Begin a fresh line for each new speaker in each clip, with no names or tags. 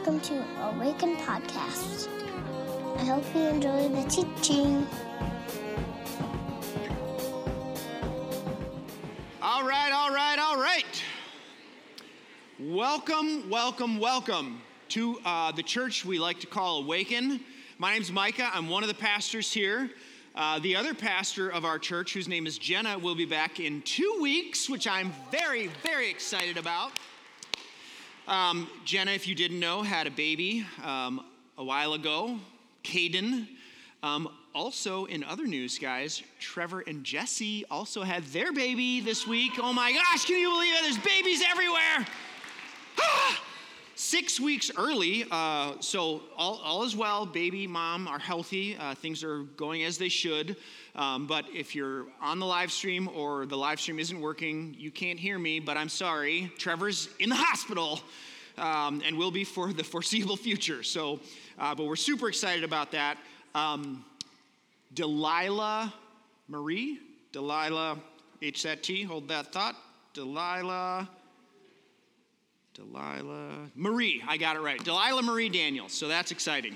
welcome to Awaken Podcast. I hope you enjoy the teaching.
All right. Welcome to the church we like to call Awaken. My name's Micah. I'm one of the pastors here. The other pastor of our church, whose name is Jenna, will be back in 2 weeks, which I'm very, very excited about. Jenna, if you didn't know, had a baby a while ago, Caden. Also, in other news, guys, Trevor and Jesse also had their baby this week. Oh my gosh, can you believe it? There's babies everywhere. 6 weeks early, so all is well. Baby, mom are healthy. Things are going as they should. But if you're on the live stream or the live stream isn't working, you can't hear me, but I'm sorry. Trevor's in the hospital and will be for the foreseeable future. So, but we're super excited about that. Delilah HZT, hold that thought. Delilah Marie, I got it right. Delilah Marie Daniels, so that's exciting.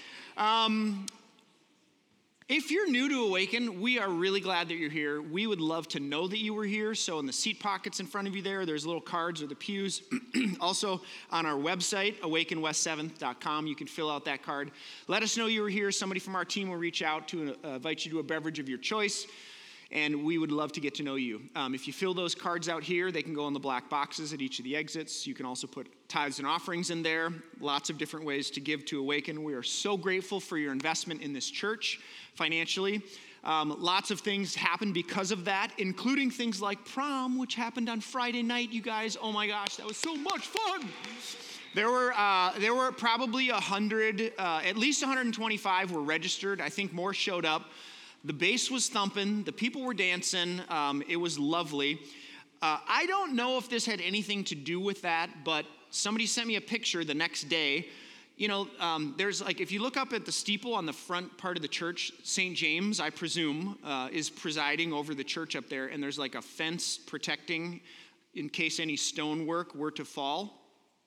If you're new to Awaken, we are really glad that you're here. We would love to know that you were here, so in the seat pockets in front of you there's little cards or the pews. Also, on our website, awakenwest7th.com, you can fill out that card. Let us know you were here. Somebody from our team will reach out to invite you to a beverage of your choice. And we would love to get to know you. If you fill those cards out here, they can go in the black boxes at each of the exits. You can also put tithes and offerings in there. Lots of different ways to give to Awaken. We are so grateful for your investment in this church financially. Lots of things happened because of that, including things like prom, which happened on Friday night, you guys. Oh my gosh, that was so much fun. There were probably 100, at least 125 were registered. I think more showed up. The bass was thumping. The people were dancing. It was lovely. I don't know if this had anything to do with that, but somebody sent me a picture the next day. You know, there's like, if you look up at the steeple on the front part of the church, St. James, I presume, is presiding over the church up there, and there's like a fence protecting in case any stonework were to fall.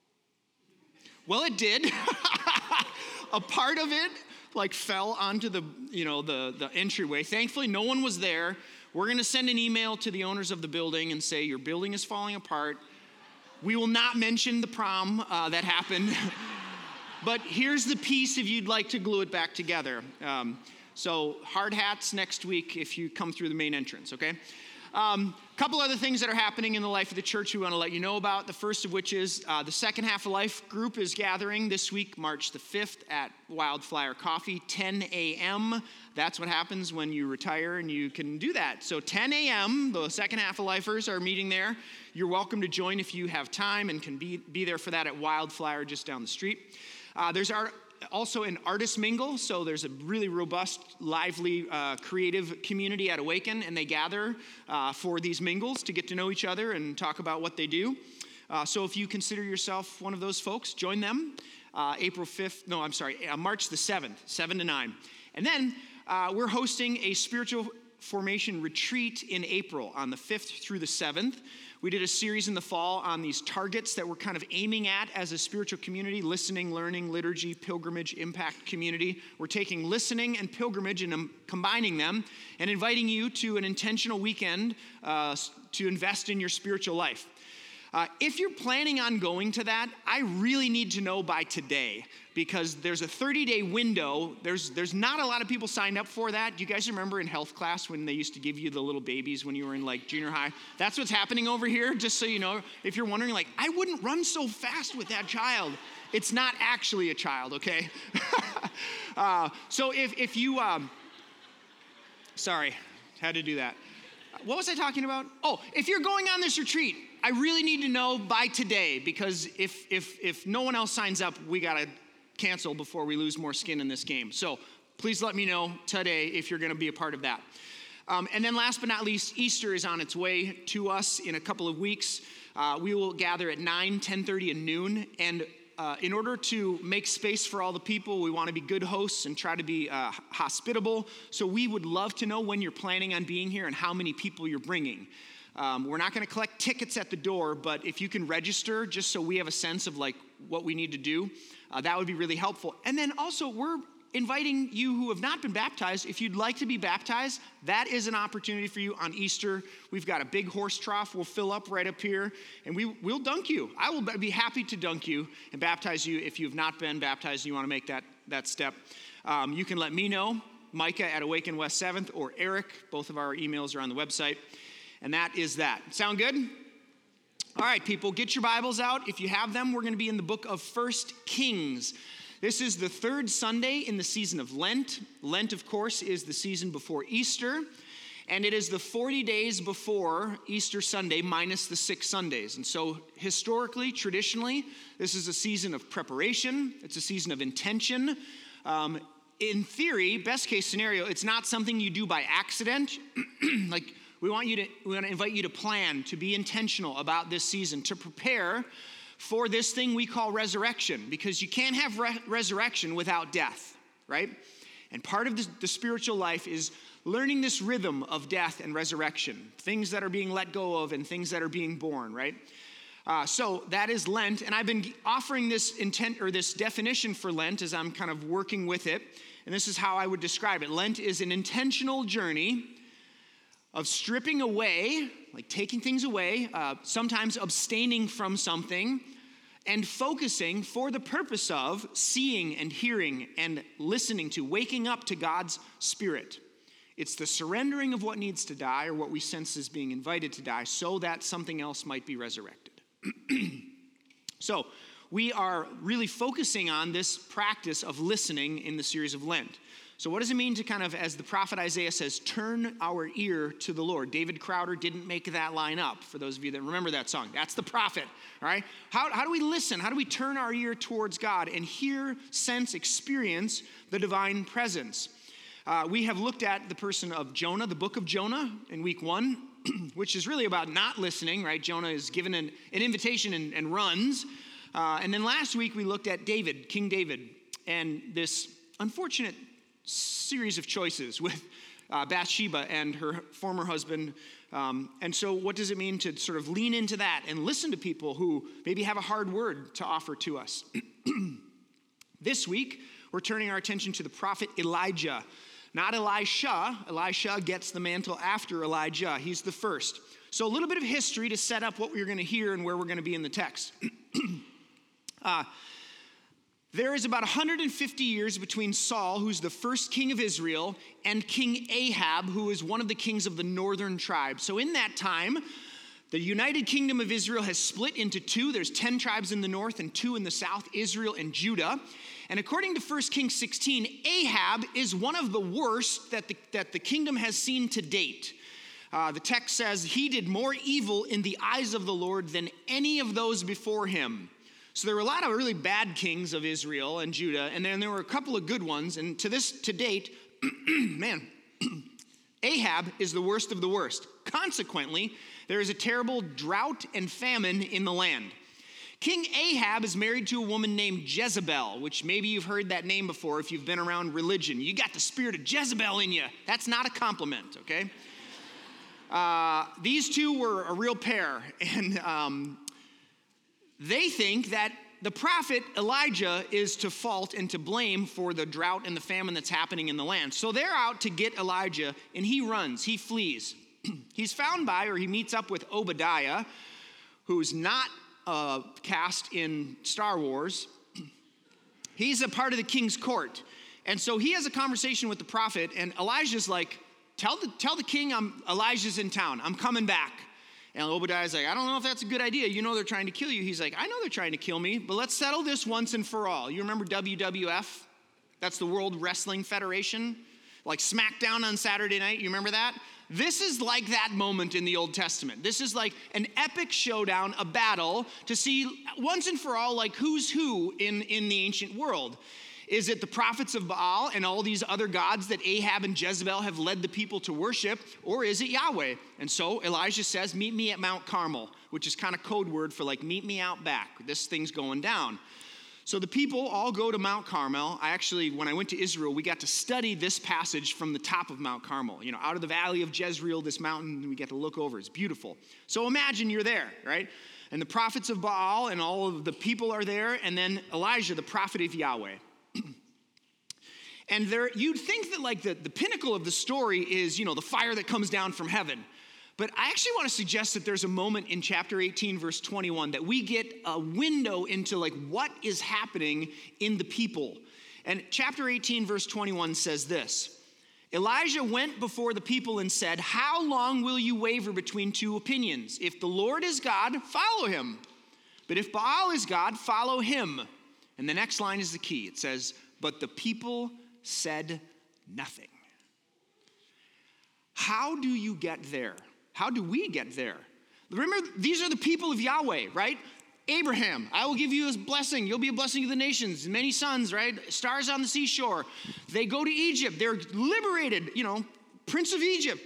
Well, it did. A part of it fell onto the entryway. Thankfully, no one was there. We're going to send an email to the owners of the building and say, your building is falling apart. We will not mention the prom that happened. But here's the piece if you'd like to glue it back together. So hard hats next week if you come through the main entrance, okay? Couple other things that are happening in the life of the church we want to let you know about. The first of which is the Second Half of Life group is gathering this week, March the 5th at Wildflower Coffee, 10 a.m. That's what happens when you retire and you can do that. So 10 a.m., the Second Half of Lifers are meeting there. You're welcome to join if you have time and can be there for that at Wildflower just down the street. There's also an artist mingle, so there's a really robust, lively, creative community at Awaken, and they gather for these mingles to get to know each other and talk about what they do. So if you consider yourself one of those folks, join them. March the 7th, 7 to 9. And then we're hosting a spiritual formation retreat in April on the 5th through the 7th. We did a series in the fall on these targets that we're kind of aiming at as a spiritual community: listening, learning, liturgy, pilgrimage, impact community. We're taking listening and pilgrimage and combining them and inviting you to an intentional weekend to invest in your spiritual life. If you're planning on going to that, I really need to know by today, because there's a 30-day window. There's not a lot of people signed up for that. Do you guys remember in health class when they used to give you the little babies when you were in junior high? That's what's happening over here, just so you know. If you're wondering, I wouldn't run so fast with that child. It's not actually a child, okay? So if you, sorry, had to do that. What was I talking about? Oh, if you're going on this retreat, I really need to know by today, because if no one else signs up, we got to cancel before we lose more skin in this game. So please let me know today if you're going to be a part of that. And then last but not least, Easter is on its way to us in a couple of weeks. We will gather at 9, 10:30, and noon. And in order to make space for all the people, we want to be good hosts and try to be hospitable. So we would love to know when you're planning on being here and how many people you're bringing. We're not going to collect tickets at the door, but if you can register just so we have a sense of like what we need to do, that would be really helpful. And then also we're inviting you who have not been baptized, if you'd like to be baptized, that is an opportunity for you on Easter. We've got a big horse trough we'll fill up right up here, and we'll dunk you. I will be happy to dunk you and baptize you if you've not been baptized and you want to make that step. You can let me know, Micah at Awaken West 7th, or Eric. Both of our emails are on the website. And that is that. Sound good? All right, people, get your Bibles out. If you have them, we're going to be in the book of 1 Kings. This is the third Sunday in the season of Lent. Lent, of course, is the season before Easter, and it is the 40 days before Easter Sunday minus the 6 Sundays. And so historically, traditionally, this is a season of preparation. It's a season of intention. In theory, best case scenario, it's not something you do by accident. Like, we want to invite you to plan, to be intentional about this season, to prepare for this thing we call resurrection, because you can't have resurrection without death, right? And part of the spiritual life is learning this rhythm of death and resurrection, things that are being let go of and things that are being born, right? So that is Lent, and I've been offering this intent or this definition for Lent as I'm kind of working with it, and this is how I would describe it. Lent is an intentional journey of stripping away, like taking things away, sometimes abstaining from something, and focusing for the purpose of seeing and hearing and listening to, waking up to God's Spirit. It's the surrendering of what needs to die or what we sense is being invited to die so that something else might be resurrected. So we are really focusing on this practice of listening in the series of Lent. So what does it mean to kind of, as the prophet Isaiah says, turn our ear to the Lord? David Crowder didn't make that line up, for those of you that remember that song. That's the prophet, all right? How do we listen? How do we turn our ear towards God and hear, sense, experience the divine presence? We have looked at the person of Jonah, the book of Jonah in week 1, which is really about not listening, right? Jonah is given an invitation and runs. And then last week we looked at David, King David, and this unfortunate series of choices with Bathsheba and her former husband. And so what does it mean to sort of lean into that and listen to people who maybe have a hard word to offer to us? This week, we're turning our attention to the prophet Elijah. Not Elisha. Elisha gets the mantle after Elijah. He's the first. So a little bit of history to set up what we're going to hear and where we're going to be in the text. There is about 150 years between Saul, who's the first king of Israel, and King Ahab, who is one of the kings of the northern tribe. So in that time, the United Kingdom of Israel has split into two. There's 10 tribes in the north and 2 in the south, Israel and Judah. And according to 1 Kings 16, Ahab is one of the worst that the kingdom has seen to date. The text says he did more evil in the eyes of the Lord than any of those before him. So there were a lot of really bad kings of Israel and Judah, and then there were a couple of good ones. And to date, man, Ahab is the worst of the worst. Consequently, there is a terrible drought and famine in the land. King Ahab is married to a woman named Jezebel, which maybe you've heard that name before if you've been around religion. You got the spirit of Jezebel in you. That's not a compliment, okay? These two were a real pair, and they think that the prophet Elijah is to fault and to blame for the drought and the famine that's happening in the land. So they're out to get Elijah, and he runs, he flees. He's found by, or he meets up with Obadiah, who's not cast in Star Wars. He's a part of the king's court. And so he has a conversation with the prophet, and Elijah's like, tell the king Elijah's in town. I'm coming back. And Obadiah's like, I don't know if that's a good idea. You know they're trying to kill you. He's like, I know they're trying to kill me, but let's settle this once and for all. You remember WWF? That's the World Wrestling Federation. Like SmackDown on Saturday night. You remember that? This is like that moment in the Old Testament. This is like an epic showdown, a battle to see once and for all like who's who in the ancient world. Is it the prophets of Baal and all these other gods that Ahab and Jezebel have led the people to worship, or is it Yahweh? And so Elijah says, meet me at Mount Carmel, which is kind of code word for like, meet me out back. This thing's going down. So the people all go to Mount Carmel. When I went to Israel, we got to study this passage from the top of Mount Carmel. Out of the valley of Jezreel, this mountain, we get to look over. It's beautiful. So imagine you're there, right? And the prophets of Baal and all of the people are there, and then Elijah, the prophet of Yahweh. And you'd think that like the pinnacle of the story is, the fire that comes down from heaven. But I actually want to suggest that there's a moment in chapter 18, verse 21, that we get a window into like what is happening in the people. And chapter 18, verse 21 says this: Elijah went before the people and said, "How long will you waver between two opinions? If the Lord is God, follow him. But if Baal is God, follow him." And the next line is the key. It says, "But the people said nothing." How do you get there? How do we get there? Remember, these are the people of Yahweh, right? Abraham, I will give you a blessing. You'll be a blessing to the nations. Many sons, right? Stars on the seashore. They go to Egypt. They're liberated. Prince of Egypt,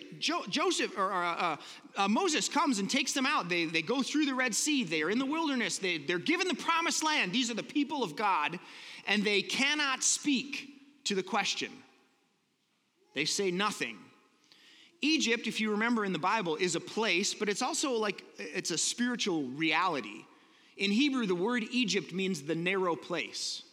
Moses comes and takes them out. They go through the Red Sea. They are in the wilderness. They're given the promised land. These are the people of God, and they cannot speak to the question. They say nothing. Egypt, if you remember in the Bible, is a place, but it's also it's a spiritual reality. In Hebrew, the word Egypt means the narrow place.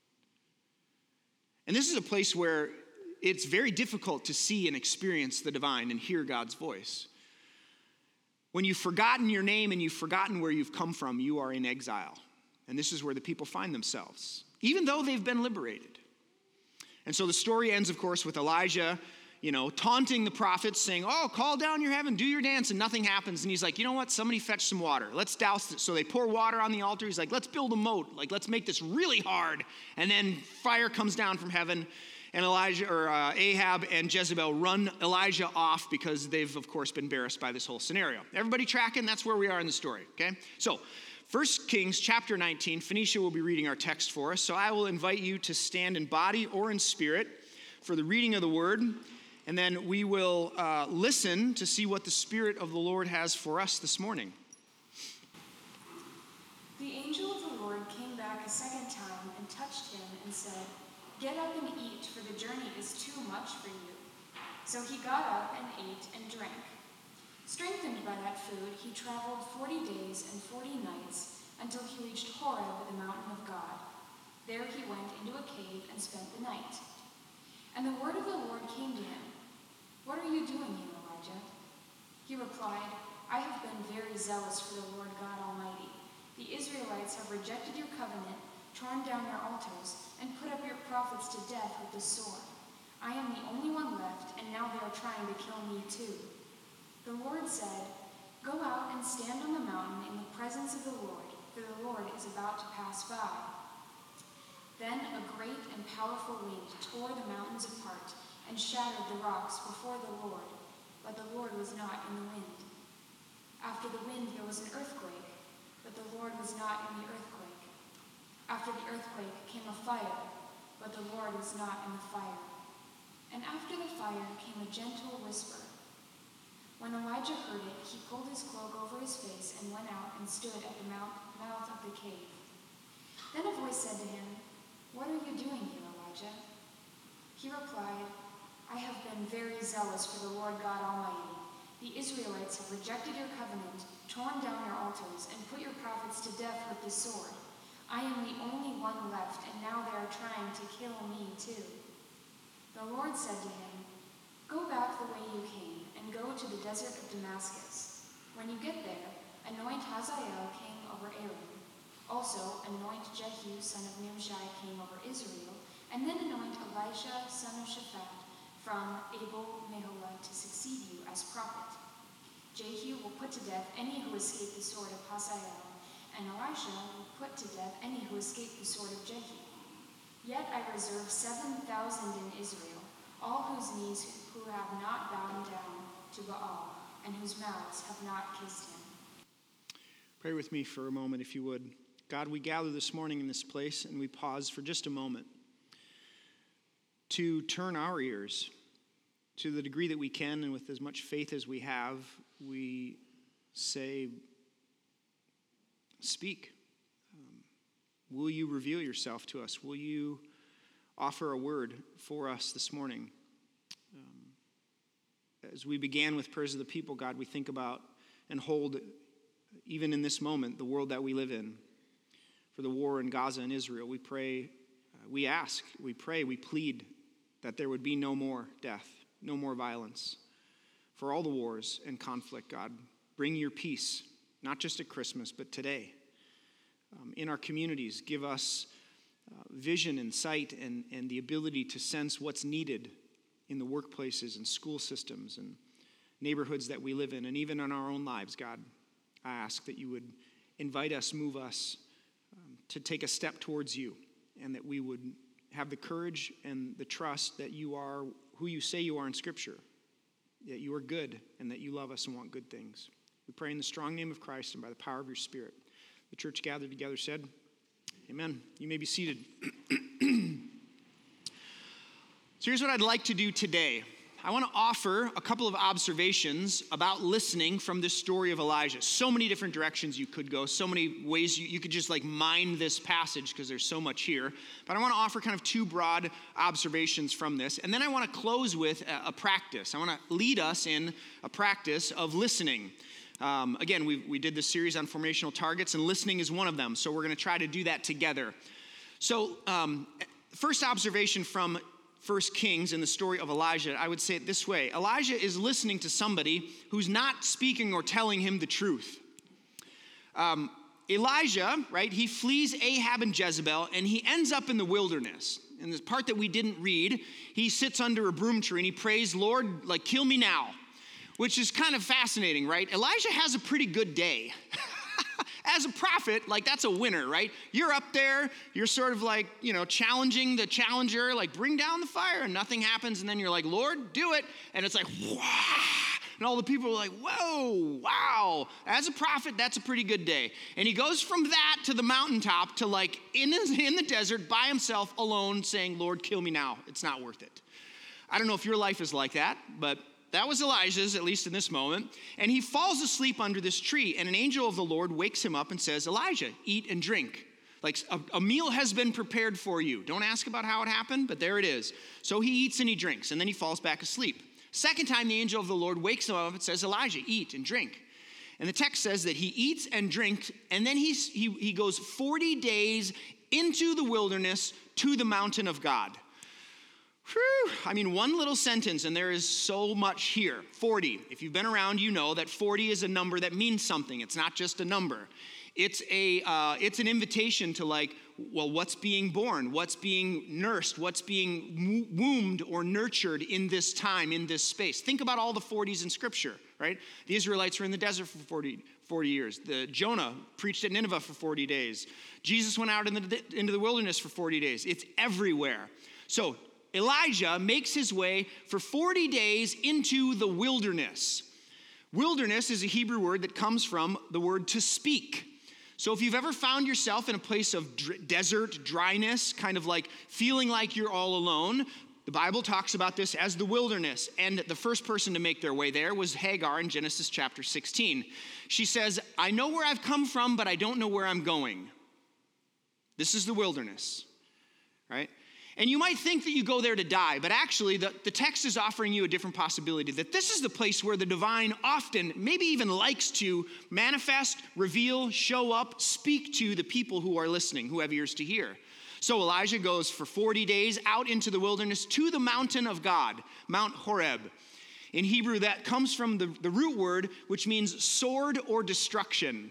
And this is a place where it's very difficult to see and experience the divine and hear God's voice. When you've forgotten your name and you've forgotten where you've come from, you are in exile. And this is where the people find themselves, even though they've been liberated. And so the story ends, of course, with Elijah taunting the prophets, saying, "Oh, call down your heaven, do your dance," and nothing happens. And he's like, "You know what? Somebody fetch some water. Let's douse it." So they pour water on the altar. He's like, "Let's build a moat. Let's make this really hard." And then fire comes down from heaven, and Ahab and Jezebel run Elijah off because they've, of course, been embarrassed by this whole scenario. Everybody tracking? That's where we are in the story, okay? So 1 Kings chapter 19, Phoenicia will be reading our text for us. So I will invite you to stand in body or in spirit for the reading of the word. And then we will listen to see what the Spirit of the Lord has for us this morning.
The angel of the Lord came back a second time and touched him and said, "Get up and eat, for the journey is too much for you." So he got up and ate and drank. Strengthened by that food, he traveled 40 days and 40 nights until he reached Horeb, the mountain of God. There he went into a cave and spent the night. And the word of the Lord came to him, "What are you doing here, Elijah?" He replied, "I have been very zealous for the Lord God Almighty. The Israelites have rejected your covenant, torn down your altars, and put up your prophets to death with the sword. I am the only one left, and now they are trying to kill me too." The Lord said, "Go out and stand on the mountain in the presence of the Lord, for the Lord is about to pass by." Then a great and powerful wind tore the mountains apart and shattered the rocks before the Lord, but the Lord was not in the wind. After the wind there was an earthquake, but the Lord was not in the earthquake. After the earthquake came a fire, but the Lord was not in the fire. And after the fire came a gentle whisper. When Elijah heard it, he pulled his cloak over his face and went out and stood at the mouth of the cave. Then a voice said to him, "What are you doing here, Elijah?" He replied, "I have been very zealous for the Lord God Almighty. The Israelites have rejected your covenant, torn down your altars, and put your prophets to death with the sword. I am the only one left, and now they are trying to kill me too." The Lord said to him, "Go back the way you came, and go to the desert of Damascus. When you get there, anoint Hazael king over Aram. Also, anoint Jehu, son of Nimshi, king over Israel, and then anoint Elisha, son of Shaphat, from Abel-Meholah to succeed you as prophet. Jehu will put to death any who escape the sword of Hazael, and Elisha will put to death any who escape the sword of Jehu. Yet I reserve 7,000 in Israel, all whose knees who have not bowed down to Baal, and whose mouths have not kissed him."
Pray with me for a moment, if you would. God, we gather this morning in this place, and we pause for just a moment to turn our ears to the degree that we can, and with as much faith as we have, we say, "Speak. Will you reveal yourself to us? Will you offer a word for us this morning? As we began with prayers of the people, God, we think about and hold, even in this moment, the world that we live in. For the war in Gaza and Israel, we pray, we ask, we pray, we plead that there would be no more death, no more violence. For all the wars and conflict, God, bring your peace, not just at Christmas, but today. In our communities, give us vision and sight and the ability to sense what's needed in the workplaces and school systems and neighborhoods that we live in, and even in our own lives. God, I ask that you would invite us, move us to take a step towards you, and that we would have the courage and the trust that you are who you say you are in Scripture, that you are good and that you love us and want good things. We pray in the strong name of Christ and by the power of your Spirit. The church gathered together said, amen. You may be seated. So here's what I'd like to do today. I want to offer a couple of observations about listening from this story of Elijah. So many different directions you could go, so many ways you could just like mine this passage because there's so much here. But I want to offer kind of two broad observations from this. And then I want to close with a practice. I want to lead us in a practice of listening. Again, we did this series on formational targets, and listening is one of them. So we're going to try to do that together. So first observation from 1 Kings in the story of Elijah, I would say it this way. Elijah is listening to somebody who's not speaking or telling him the truth. Elijah, right, he flees Ahab and Jezebel, and he ends up in the wilderness. In this part that we didn't read, he sits under a broom tree and he prays, Lord, like, kill me now, which is kind of fascinating, right? Elijah has a pretty good day. As a prophet, like, that's a winner, right? You're up there, you're sort of like, challenging the challenger, like, bring down the fire, and nothing happens, and then you're like, Lord, do it, and it's like, wah! And all the people are like, whoa, wow. As a prophet, that's a pretty good day. And he goes from that to the mountaintop to, like, in the desert by himself, alone, saying, Lord, kill me now. It's not worth it. I don't know if your life is like that, but that was Elijah's, at least in this moment. And he falls asleep under this tree, and an angel of the Lord wakes him up and says, Elijah, eat and drink. Like, a meal has been prepared for you. Don't ask about how it happened, but there it is. So he eats and he drinks, and then he falls back asleep. Second time, the angel of the Lord wakes him up and says, Elijah, eat and drink. And the text says that he eats and drinks, and then he goes 40 days into the wilderness to the mountain of God. Whew. I mean, one little sentence, and there is so much here. 40. If you've been around, you know that 40 is a number that means something. It's not just a number. It's an invitation to, like, well, what's being born? What's being nursed? What's being wombed or nurtured in this time, in this space? Think about all the 40s in Scripture, right? The Israelites were in the desert for 40 years. Jonah preached at Nineveh for 40 days. Jesus went out into the wilderness for 40 days. It's everywhere. So Elijah makes his way for 40 days into the wilderness. Wilderness is a Hebrew word that comes from the word to speak. So if you've ever found yourself in a place of desert dryness, kind of like feeling like you're all alone, the Bible talks about this as the wilderness. And the first person to make their way there was Hagar in Genesis chapter 16. She says, I know where I've come from, but I don't know where I'm going. This is the wilderness, right? And you might think that you go there to die, but actually the text is offering you a different possibility, that this is the place where the divine often, maybe even likes to manifest, reveal, show up, speak to the people who are listening, who have ears to hear. So Elijah goes for 40 days out into the wilderness to the mountain of God, Mount Horeb. In Hebrew, that comes from the root word, which means sword or destruction.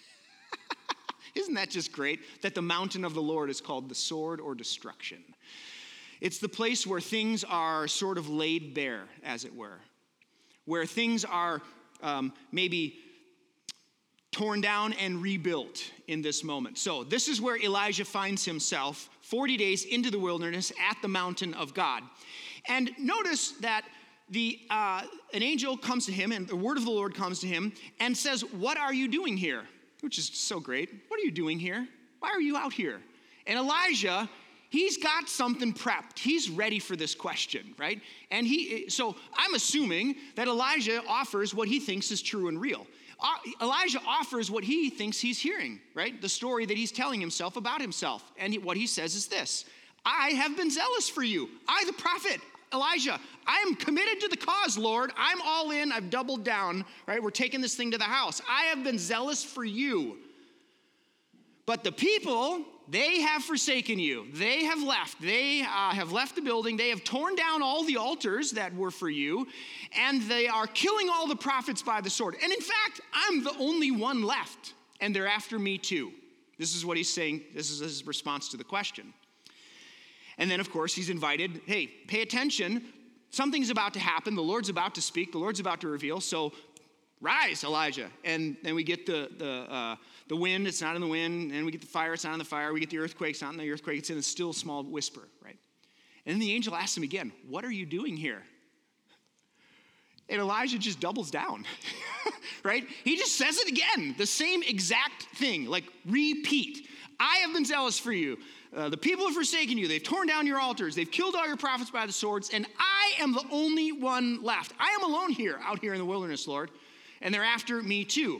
Isn't that just great that the mountain of the Lord is called the sword or destruction? It's the place where things are sort of laid bare, as it were, where things are maybe torn down and rebuilt in this moment. So this is where Elijah finds himself 40 days into the wilderness at the mountain of God. And notice that an angel comes to him, and the word of the Lord comes to him and says, what are you doing here? Which is so great. What are you doing here? Why are you out here? And Elijah, he's got something prepped. He's ready for this question, right? And so I'm assuming that Elijah offers what he thinks is true and real. Elijah offers what he thinks he's hearing, right? The story that he's telling himself about himself. And what he says is this: I have been zealous for you. I, the prophet Elijah, I am committed to the cause, Lord. I'm all in. I've doubled down, right? We're taking this thing to the house. I have been zealous for you. But the people, they have forsaken you. They have left. They have left the building. They have torn down all the altars that were for you, and they are killing all the prophets by the sword. And in fact, I'm the only one left, and they're after me too. This is what he's saying. This is his response to the question. And then, of course, he's invited, hey, pay attention. Something's about to happen. The Lord's about to speak. The Lord's about to reveal. So rise, Elijah. And then we get the wind, it's not in the wind. And we get the fire, it's not in the fire. We get the earthquake, it's not in the earthquake. It's in a still small whisper, right? And then the angel asks him again, what are you doing here? And Elijah just doubles down, right? He just says it again, the same exact thing, like repeat. I have been zealous for you. The people have forsaken you. They've torn down your altars. They've killed all your prophets by the swords. And I am the only one left. I am alone here, out here in the wilderness, Lord. And they're after me too.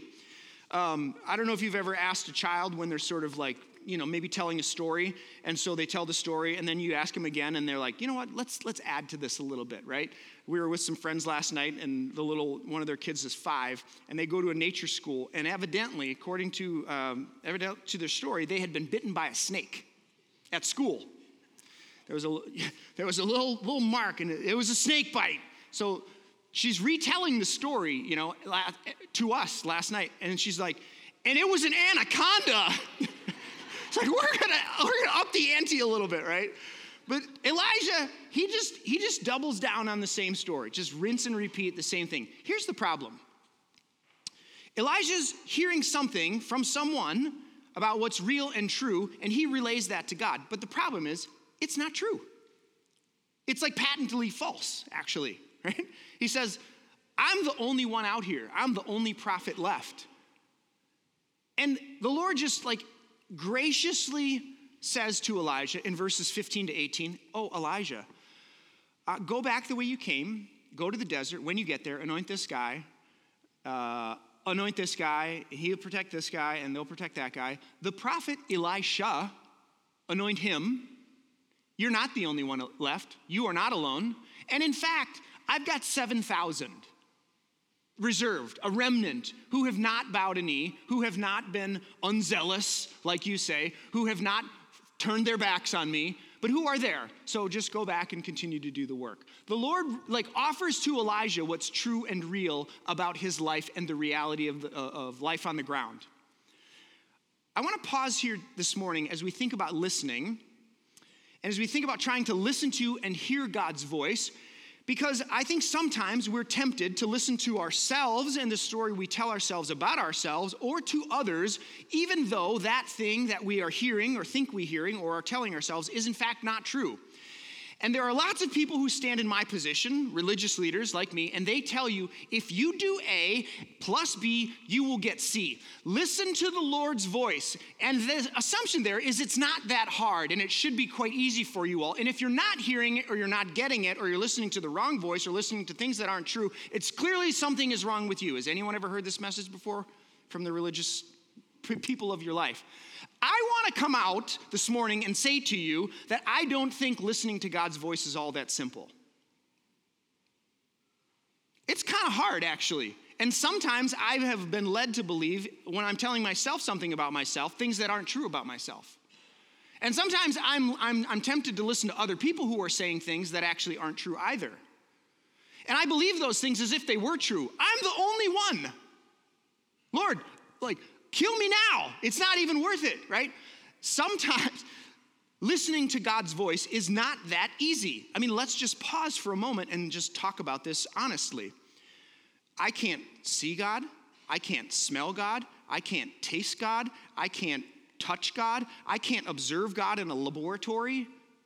I don't know if you've ever asked a child when they're sort of like, maybe telling a story. And so they tell the story and then you ask them again and they're like, you know what, let's add to this a little bit, right? We were with some friends last night and one of their kids is 5 and they go to a nature school. And evidently, according to their story, they had been bitten by a snake at school. There was a little mark and it was a snake bite. So she's retelling the story, to us last night. And she's like, and it was an anaconda. It's like, we're gonna up the ante a little bit, right? But Elijah, he just doubles down on the same story. Just rinse and repeat the same thing. Here's the problem. Elijah's hearing something from someone about what's real and true, and he relays that to God. But the problem is, it's not true. It's like patently false, actually, right? He says, I'm the only one out here. I'm the only prophet left. And the Lord just graciously says to Elijah in verses 15 to 18, oh, Elijah, go back the way you came, go to the desert. When you get there, anoint this guy, he'll protect this guy, and they'll protect that guy. The prophet Elisha, anoint him. You're not the only one left. You are not alone. And in fact, I've got 7,000 reserved, a remnant, who have not bowed a knee, who have not been unzealous, like you say, who have not turned their backs on me, but who are there. So just go back and continue to do the work. The Lord offers to Elijah what's true and real about his life and the reality of life on the ground. I want to pause here this morning as we think about listening and as we think about trying to listen to and hear God's voice, because I think sometimes we're tempted to listen to ourselves and the story we tell ourselves about ourselves or to others, even though that thing that we are hearing or think we're hearing or are telling ourselves is in fact not true. And there are lots of people who stand in my position, religious leaders like me, and they tell you, if you do A plus B, you will get C. Listen to the Lord's voice. And the assumption there is it's not that hard, and it should be quite easy for you all. And if you're not hearing it, or you're not getting it, or you're listening to the wrong voice, or listening to things that aren't true, it's clearly something is wrong with you. Has anyone ever heard this message before from the religious people of your life? I want to come out this morning and say to you that I don't think listening to God's voice is all that simple. It's kind of hard, actually. And sometimes I have been led to believe, when I'm telling myself something about myself, things that aren't true about myself. And sometimes I'm tempted to listen to other people who are saying things that actually aren't true either. And I believe those things as if they were true. I'm the only one. Lord, kill me now. It's not even worth it, right? Sometimes listening to God's voice is not that easy. I mean, let's just pause for a moment and just talk about this honestly. I can't see God. I can't smell God. I can't taste God. I can't touch God. I can't observe God in a laboratory.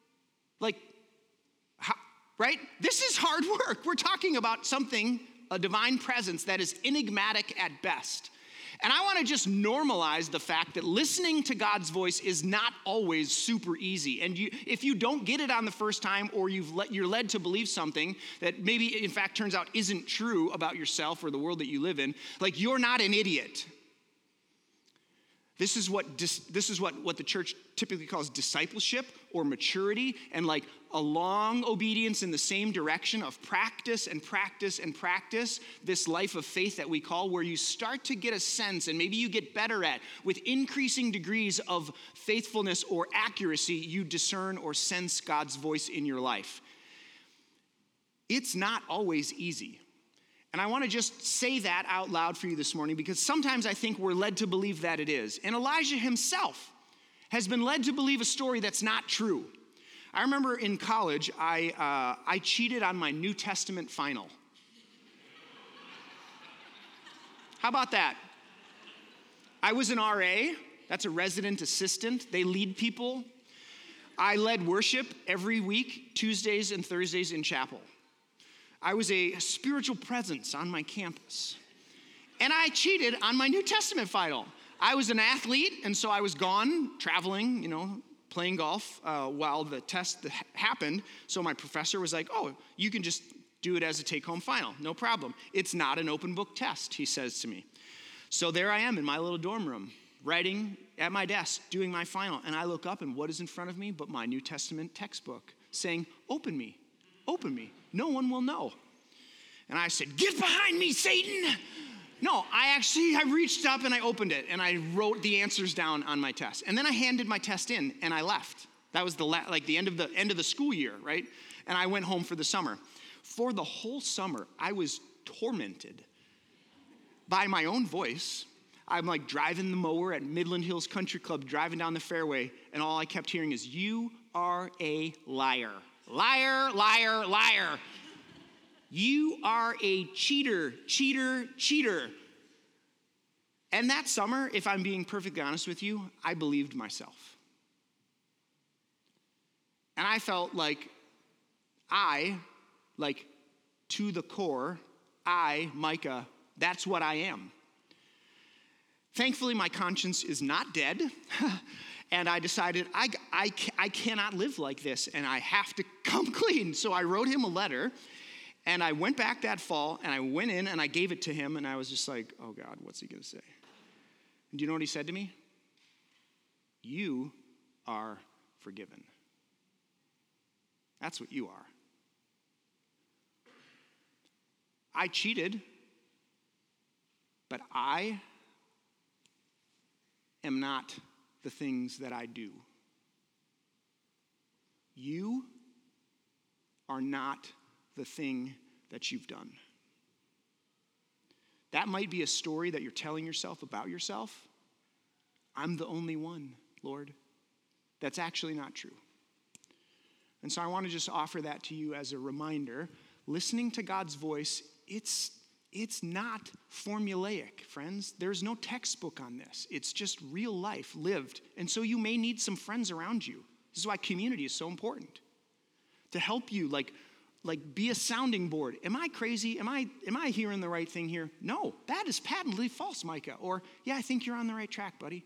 Right? This is hard work. We're talking about something, a divine presence that is enigmatic at best. And I want to just normalize the fact that listening to God's voice is not always super easy. And if you don't get it on the first time, or you're led to believe something that maybe in fact turns out isn't true about yourself or the world that you live in, like, you're not an idiot. This is what the church typically calls discipleship or maturity, and like a long obedience in the same direction of practice and practice and practice, this life of faith that we call, where you start to get a sense, and maybe you get better at, with increasing degrees of faithfulness or accuracy, you discern or sense God's voice in your life. It's not always easy. And I want to just say that out loud for you this morning, because sometimes I think we're led to believe that it is. And Elijah himself has been led to believe a story that's not true. I remember in college, I cheated on my New Testament final. How about that? I was an RA. That's a resident assistant. They lead people. I led worship every week, Tuesdays and Thursdays in chapel. I was a spiritual presence on my campus. And I cheated on my New Testament final. I was an athlete, and so I was gone, traveling, playing golf while the test happened. So my professor was like, oh, you can just do it as a take-home final. No problem. It's not an open book test, he says to me. So there I am in my little dorm room, writing at my desk, doing my final. And I look up, and what is in front of me but my New Testament textbook saying, open me, no one will know. And I said, get behind me, Satan. No, I reached up and I opened it and I wrote the answers down on my test. And then I handed my test in and I left. That was the end of the school year, right? And I went home for the summer. For the whole summer, I was tormented by my own voice. I'm like driving the mower at Midland Hills Country Club, driving down the fairway, and all I kept hearing is, you are a liar. Liar, liar, liar. You are a cheater, cheater, cheater. And that summer, if I'm being perfectly honest with you, I believed myself. And I felt like to the core, Micah, that's what I am. Thankfully, my conscience is not dead. And I decided I cannot live like this, and I have to come clean. So I wrote him a letter, and I went back that fall, and I went in, and I gave it to him, and I was just like, oh, God, what's he going to say? And do you know what he said to me? You are forgiven. That's what you are. I cheated, but I am not the things that I do. You are not the thing that you've done. That might be a story that you're telling yourself about yourself. I'm the only one, Lord. That's actually not true. And so I want to just offer that to you as a reminder. Listening to God's voice, it's not formulaic, friends. There's no textbook on this. It's just real life lived. And so you may need some friends around you. This is why community is so important. To help you, like be a sounding board. Am I crazy? Am I hearing the right thing here? No, that is patently false, Micah. Or, yeah, I think you're on the right track, buddy.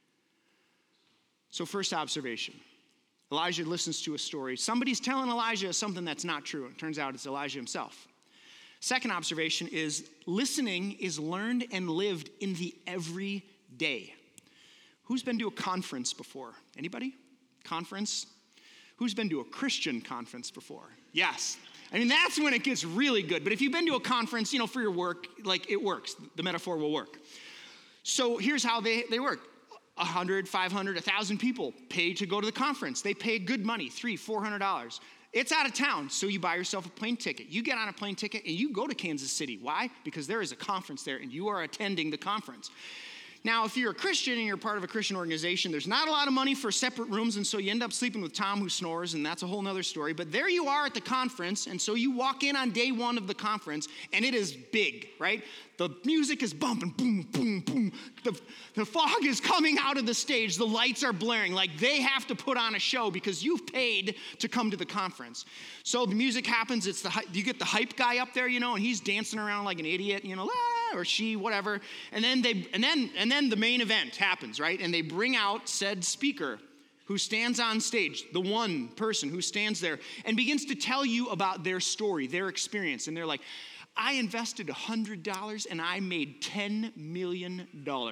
So first observation. Elijah listens to a story. Somebody's telling Elijah something that's not true. It turns out it's Elijah himself. Second observation is listening is learned and lived in the everyday. Who's been to a conference before? Anybody? Conference? Who's been to a Christian conference before? Yes. I mean, that's when it gets really good. But if you've been to a conference, for your work, it works. The metaphor will work. So here's how they work. 100, 500, 1,000 people pay to go to the conference. They pay good money, $300, $400. It's out of town, so you buy yourself a plane ticket. You get on a plane ticket and you go to Kansas City. Why? Because there is a conference there and you are attending the conference. Now, if you're a Christian and you're part of a Christian organization, there's not a lot of money for separate rooms, and so you end up sleeping with Tom who snores, and that's a whole nother story. But there you are at the conference, and so you walk in on day one of the conference, and it is big, right? The music is bumping, boom, boom, boom. The fog is coming out of the stage. The lights are blaring. Like they have to put on a show because you've paid to come to the conference. So the music happens. You get the hype guy up there, and he's dancing around like an idiot, la, or she, whatever. And then the main event happens, right? And they bring out said speaker who stands on stage, the one person who stands there and begins to tell you about their story, their experience. And they're like, I invested $100 and I made $10 million.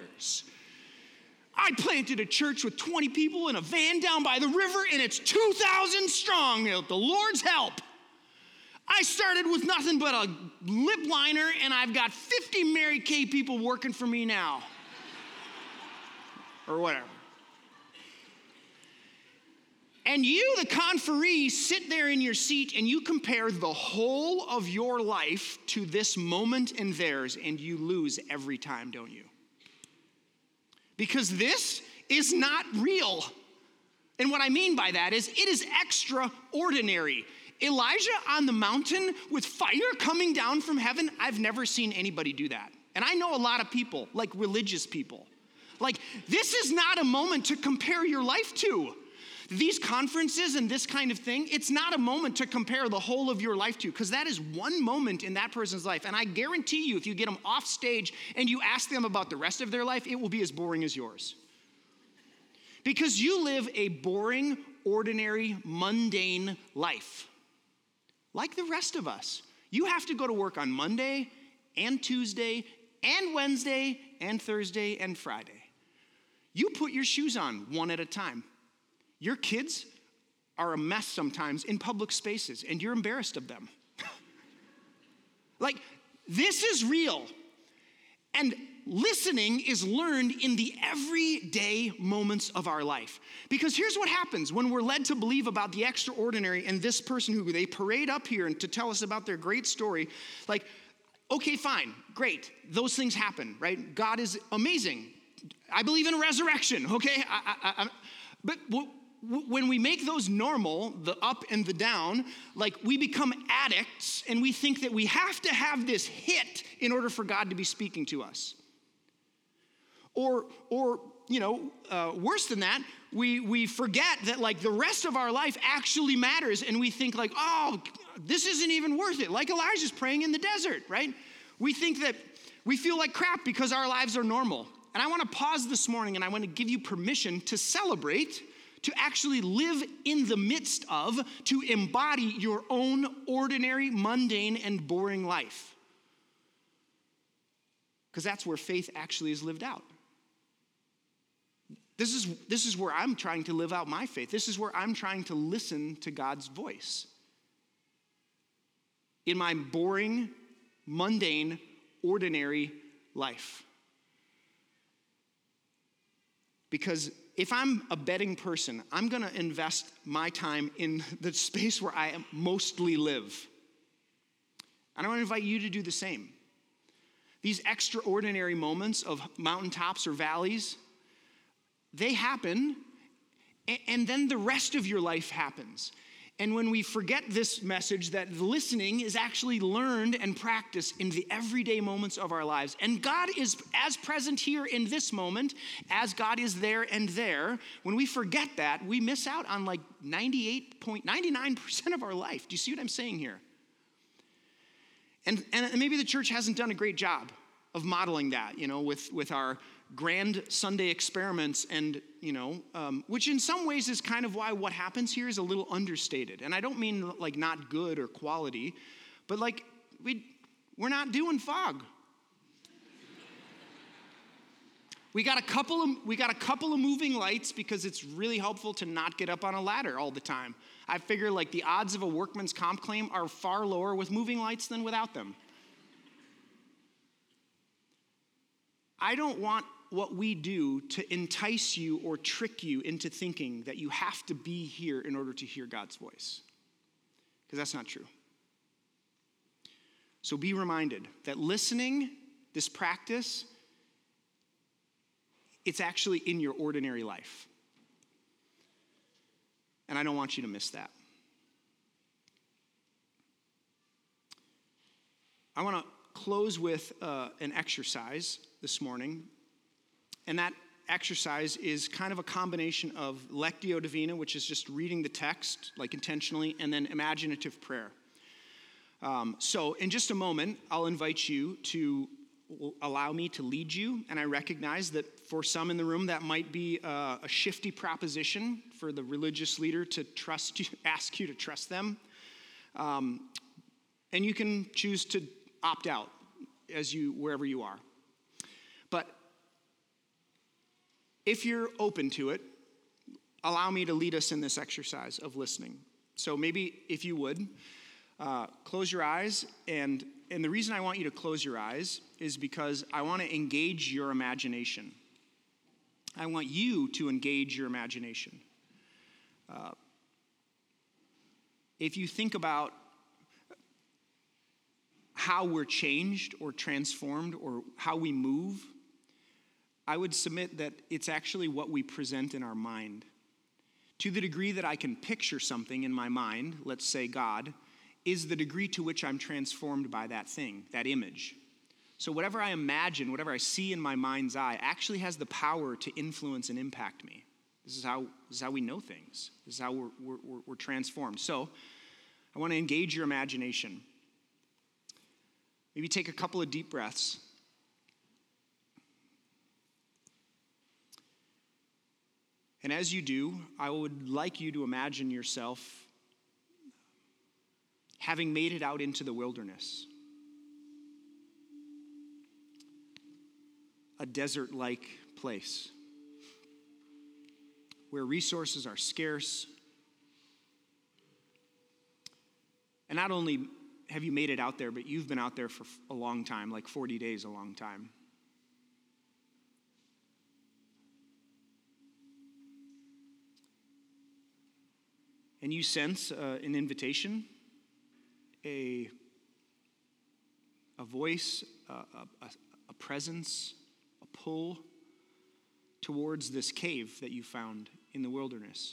I planted a church with 20 people in a van down by the river, and it's 2,000 strong with the Lord's help. I started with nothing but a lip liner, and I've got 50 Mary Kay people working for me now. Or whatever. And you, the conferee, sit there in your seat, and you compare the whole of your life to this moment and theirs, and you lose every time, don't you? Because this is not real. And what I mean by that is it is extraordinary. Elijah on the mountain with fire coming down from heaven, I've never seen anybody do that. And I know a lot of people, like religious people. Like, this is not a moment to compare your life to. These conferences and this kind of thing, it's not a moment to compare the whole of your life to, because that is one moment in that person's life. And I guarantee you, if you get them off stage and you ask them about the rest of their life, it will be as boring as yours. Because you live a boring, ordinary, mundane life. Like the rest of us. You have to go to work on Monday and Tuesday and Wednesday and Thursday and Friday. You put your shoes on one at a time. Your kids are a mess sometimes in public spaces, and you're embarrassed of them. Like, this is real. And listening is learned in the everyday moments of our life. Because here's what happens when we're led to believe about the extraordinary and this person who they parade up here and to tell us about their great story. Like, okay, fine, great. Those things happen, right? God is amazing. I believe in a resurrection, okay? But when we make those normal, the up and the down, like we become addicts and we think that we have to have this hit in order for God to be speaking to us. Or worse than that, we forget that like the rest of our life actually matters, and we think like, oh, this isn't even worth it. Like Elijah's praying in the desert, right? We think that we feel like crap because our lives are normal. And I want to pause this morning and I want to give you permission to celebrate, to actually live in the midst of, to embody your own ordinary, mundane, and boring life. Because that's where faith actually is lived out. This is where I'm trying to live out my faith. This is where I'm trying to listen to God's voice. In my boring, mundane, ordinary life. Because if I'm a betting person, I'm going to invest my time in the space where I mostly live. And I want to invite you to do the same. These extraordinary moments of mountaintops or valleys, they happen, and then the rest of your life happens. And when we forget this message that listening is actually learned and practiced in the everyday moments of our lives, and God is as present here in this moment as God is there and there, when we forget that, we miss out on like 99% of our life. Do you see what I'm saying here? And maybe the church hasn't done a great job of modeling that, with our grand Sunday experiments and, which in some ways is kind of why what happens here is a little understated. And I don't mean like not good or quality, but like we're not doing fog. We got a couple of moving lights because it's really helpful to not get up on a ladder all the time. I figure like the odds of a workman's comp claim are far lower with moving lights than without them. I don't want what we do to entice you or trick you into thinking that you have to be here in order to hear God's voice. Because that's not true. So be reminded that listening, this practice, it's actually in your ordinary life. And I don't want you to miss that. I want to close with an exercise this morning. And that exercise is kind of a combination of Lectio Divina, which is just reading the text, like intentionally, and then imaginative prayer. So in just a moment, I'll invite you to allow me to lead you. And I recognize that for some in the room, that might be a shifty proposition for the religious leader to trust you, ask you to trust them. And you can choose to opt out wherever you are. But if you're open to it, allow me to lead us in this exercise of listening. So maybe if you would, close your eyes. And the reason I want you to close your eyes is because I want to engage your imagination. I want you to engage your imagination. If you think about how we're changed or transformed or how we move, I would submit that it's actually what we present in our mind. To the degree that I can picture something in my mind, let's say God, is the degree to which I'm transformed by that thing, that image. So whatever I imagine, whatever I see in my mind's eye, actually has the power to influence and impact me. This is how we know things. This is how we're transformed. So I want to engage your imagination. Maybe take a couple of deep breaths. And as you do, I would like you to imagine yourself having made it out into the wilderness. A desert-like place where resources are scarce. And not only have you made it out there, but you've been out there for a long time, like 40 days, a long time. And you sense an invitation, a voice, a presence, a pull towards this cave that you found in the wilderness,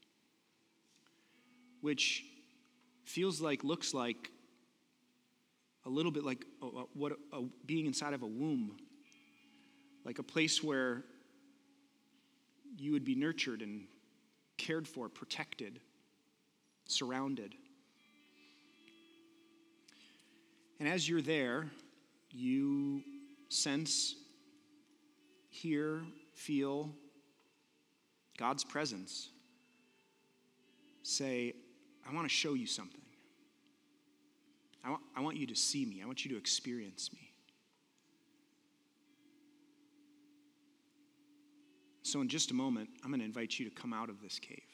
which looks like a little bit like being inside of a womb, like a place where you would be nurtured and cared for, protected, surrounded. And as you're there, you sense, hear, feel God's presence say, I want to show you something. I want you to see me. I want you to experience me. So in just a moment, I'm going to invite you to come out of this cave.